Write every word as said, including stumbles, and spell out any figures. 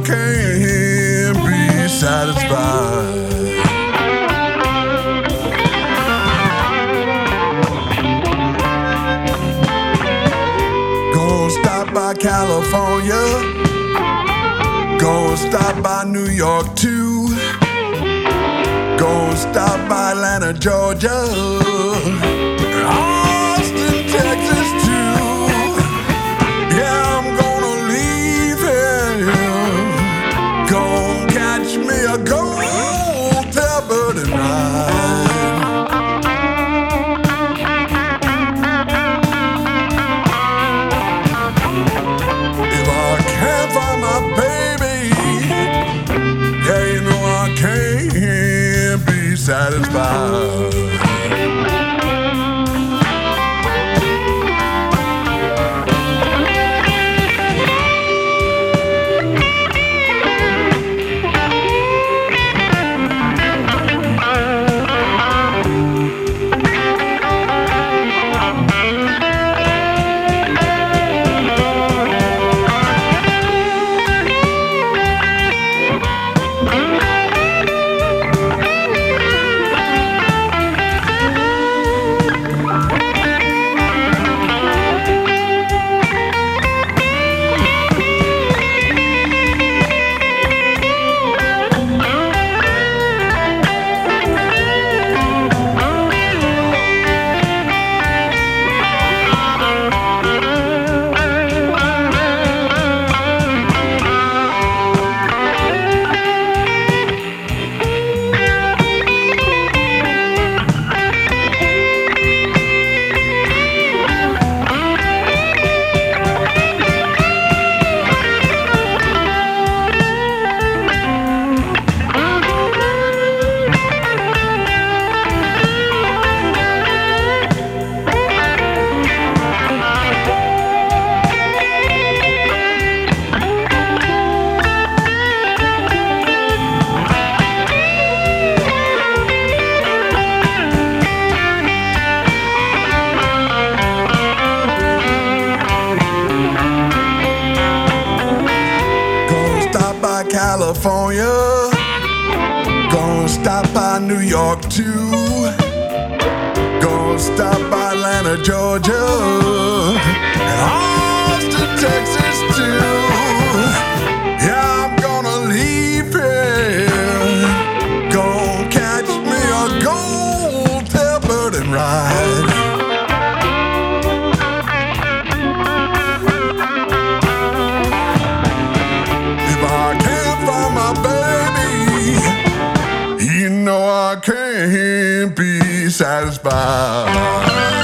can't be satisfied. Gonna stop by California, gonna stop by New York too, gonna stop by Atlanta, Georgia, Austin, Texas too. Yeah, I'm gonna leave here, gonna catch me a gold tailbird and ride. If I can't find my baby, yeah, you know I can't be satisfied. California, gonna stop by New York too, gonna stop by Atlanta, Georgia, and Austin, Texas too. Yeah, I'm gonna leave here, gonna catch me a gold tailbird and ride. I can't be satisfied.